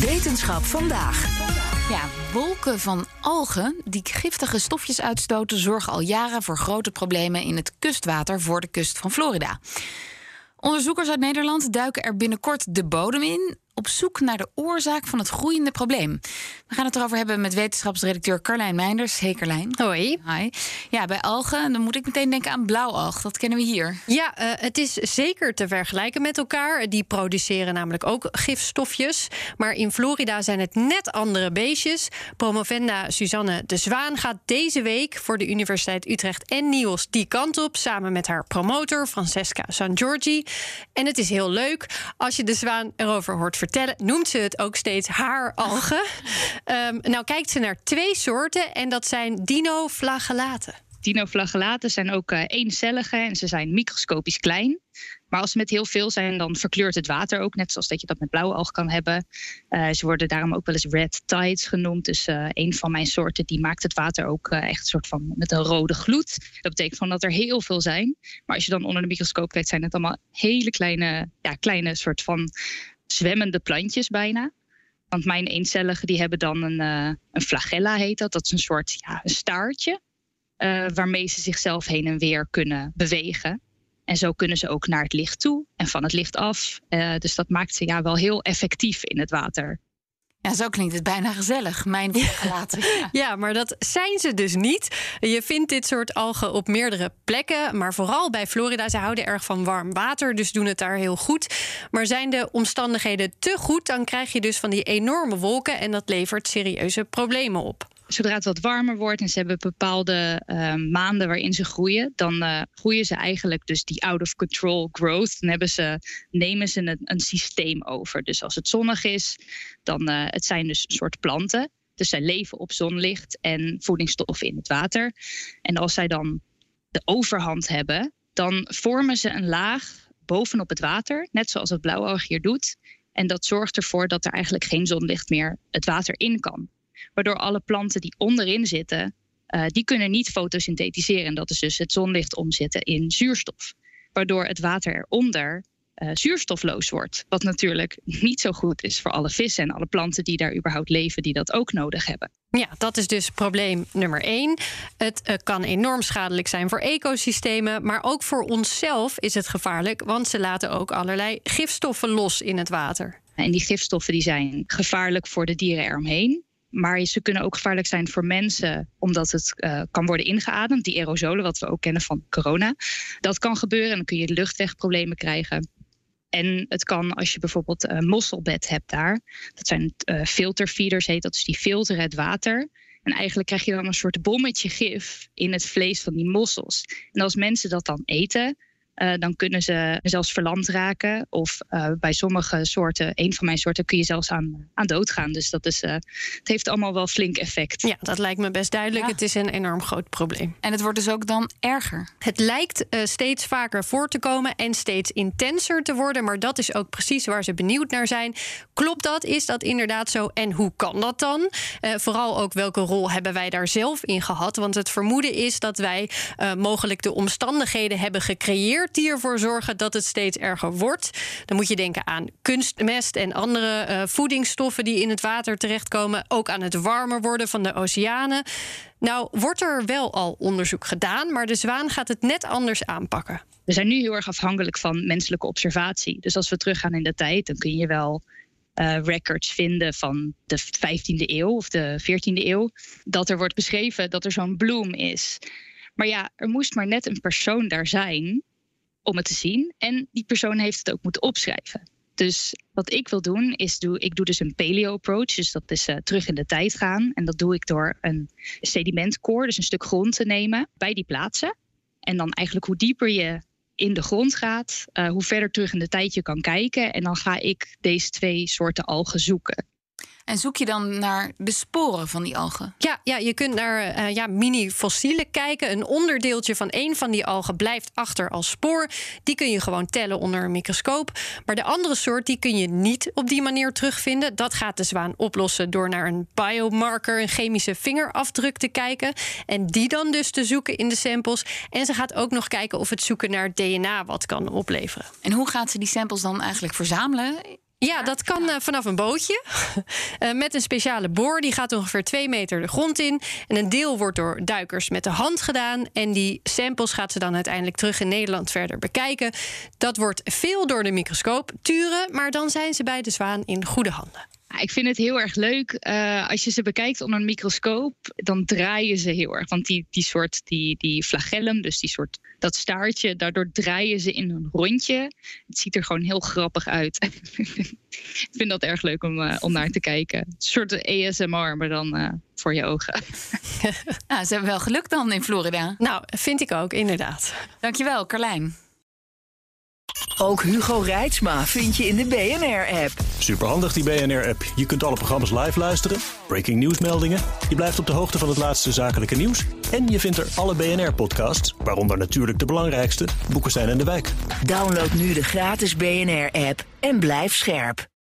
Wetenschap vandaag. Ja, wolken van algen die giftige stofjes uitstoten zorgen al jaren voor grote problemen in het kustwater voor de kust van Florida. Onderzoekers uit Nederland duiken er binnenkort de bodem in op zoek naar de oorzaak van het groeiende probleem. We gaan het erover hebben met wetenschapsredacteur Carlijn Meinders. Hey Carlijn. Hoi. Hi. Ja, bij algen, dan moet ik meteen denken aan blauwalg. Dat kennen we hier. Ja, het is zeker te vergelijken met elkaar. Die produceren namelijk ook gifstofjes. Maar in Florida zijn het net andere beestjes. Promovenda Suzanne de Zwaan gaat deze week voor de Universiteit Utrecht en NIOS die kant op, samen met haar promotor Francesca Sangiorgi. En het is heel leuk. Als je de Zwaan erover hoort vertellen, noemt ze het ook steeds haaralgen. Nou kijkt ze naar 2 soorten en dat zijn dinoflagellaten. Dinoflagellaten zijn ook eencellige en ze zijn microscopisch klein. Maar als ze met heel veel zijn, dan verkleurt het water ook. Net zoals dat je dat met blauwe alg kan hebben. Ze worden daarom ook wel eens red tides genoemd. Dus een van mijn soorten die maakt het water ook echt een soort van met een rode gloed. Dat betekent van dat er heel veel zijn. Maar als je dan onder de microscoop kijkt, zijn het allemaal hele kleine soort van zwemmende plantjes bijna. Want mijn eencelligen die hebben dan een flagella heet dat. Dat is een soort een staartje. Waarmee ze zichzelf heen en weer kunnen bewegen. En zo kunnen ze ook naar het licht toe en van het licht af. Dus dat maakt ze wel heel effectief in het water. Ja, zo klinkt het bijna gezellig, mijn flagelaten. Ja, maar dat zijn ze dus niet. Je vindt dit soort algen op meerdere plekken, maar vooral bij Florida. Ze houden erg van warm water, dus doen het daar heel goed. Maar zijn de omstandigheden te goed, dan krijg je dus van die enorme wolken en dat levert serieuze problemen op. Zodra het wat warmer wordt en ze hebben bepaalde maanden waarin ze groeien, dan groeien ze eigenlijk dus die out-of-control growth. Dan nemen ze een systeem over. Dus als het zonnig is, dan het zijn dus een soort planten. Dus zij leven op zonlicht en voedingsstoffen in het water. En als zij dan de overhand hebben, dan vormen ze een laag bovenop het water, net zoals het blauwalg hier doet. En dat zorgt ervoor dat er eigenlijk geen zonlicht meer het water in kan. Waardoor alle planten die onderin zitten, die kunnen niet fotosynthetiseren. En dat is dus het zonlicht omzetten in zuurstof. Waardoor het water eronder zuurstofloos wordt. Wat natuurlijk niet zo goed is voor alle vissen en alle planten die daar überhaupt leven, die dat ook nodig hebben. Ja, dat is dus probleem nummer 1. Het kan enorm schadelijk zijn voor ecosystemen, maar ook voor onszelf is het gevaarlijk, want ze laten ook allerlei gifstoffen los in het water. En die gifstoffen die zijn gevaarlijk voor de dieren eromheen. Maar ze kunnen ook gevaarlijk zijn voor mensen, omdat het kan worden ingeademd. Die aerosolen, wat we ook kennen van corona. Dat kan gebeuren en dan kun je luchtwegproblemen krijgen. En het kan als je bijvoorbeeld een mosselbed hebt daar. Dat zijn filterfeeders, heet dat. Dus die filteren het water. En eigenlijk krijg je dan een soort bommetje gif in het vlees van die mossels. En als mensen dat dan eten, dan kunnen ze zelfs verlamd raken. Of bij sommige soorten, een van mijn soorten, kun je zelfs aan dood gaan. Dus het heeft allemaal wel flink effect. Ja, dat lijkt me best duidelijk. Ja. Het is een enorm groot probleem. En het wordt dus ook dan erger? Het lijkt steeds vaker voor te komen en steeds intenser te worden. Maar dat is ook precies waar ze benieuwd naar zijn. Klopt dat? Is dat inderdaad zo? En hoe kan dat dan? Vooral ook welke rol hebben wij daar zelf in gehad? Want het vermoeden is dat wij mogelijk de omstandigheden hebben gecreëerd die ervoor zorgen dat het steeds erger wordt. Dan moet je denken aan kunstmest en andere voedingsstoffen die in het water terechtkomen. Ook aan het warmer worden van de oceanen. Nou, wordt er wel al onderzoek gedaan, maar de Zwaan gaat het net anders aanpakken. We zijn nu heel erg afhankelijk van menselijke observatie. Dus als we teruggaan in de tijd, dan kun je wel records vinden van de 15e eeuw of de 14e eeuw. Dat er wordt beschreven dat er zo'n bloem is. Maar ja, er moest maar net een persoon daar zijn om het te zien. En die persoon heeft het ook moeten opschrijven. Dus wat ik wil doen, ik doe dus een paleo-approach. Dus dat is terug in de tijd gaan. En dat doe ik door een sedimentcore, dus een stuk grond te nemen bij die plaatsen. En dan eigenlijk hoe dieper je in de grond gaat, hoe verder terug in de tijd je kan kijken. En dan ga ik deze 2 soorten algen zoeken. En zoek je dan naar de sporen van die algen? Ja, je kunt naar mini-fossielen kijken. Een onderdeeltje van één van die algen blijft achter als spoor. Die kun je gewoon tellen onder een microscoop. Maar de andere soort die kun je niet op die manier terugvinden. Dat gaat de Zwaan oplossen door naar een biomarker, een chemische vingerafdruk te kijken. En die dan dus te zoeken in de samples. En ze gaat ook nog kijken of het zoeken naar DNA wat kan opleveren. En hoe gaat ze die samples dan eigenlijk verzamelen? Ja, dat kan vanaf een bootje. Met een speciale boor. Die gaat ongeveer 2 meter de grond in. En een deel wordt door duikers met de hand gedaan. En die samples gaat ze dan uiteindelijk terug in Nederland verder bekijken. Dat wordt veel door de microscoop turen. Maar dan zijn ze bij de zwaan in goede handen. Ik vind het heel erg leuk. Als je ze bekijkt onder een microscoop, dan draaien ze heel erg. Want die flagellum, dus dat staartje, daardoor draaien ze in een rondje. Het ziet er gewoon heel grappig uit. Ik vind dat erg leuk om naar te kijken. Een soort ASMR, maar dan voor je ogen. Ze hebben wel geluk dan in Florida. Nou, vind ik ook, inderdaad. Dankjewel, Carlijn. Ook Hugo Reitsma vind je in de BNR-app. Superhandig die BNR-app. Je kunt alle programma's live luisteren, breaking nieuwsmeldingen. Je blijft op de hoogte van het laatste zakelijke nieuws. En je vindt er alle BNR-podcasts, waaronder natuurlijk de belangrijkste, Boekenstein en de Wijk. Download nu de gratis BNR-app en blijf scherp.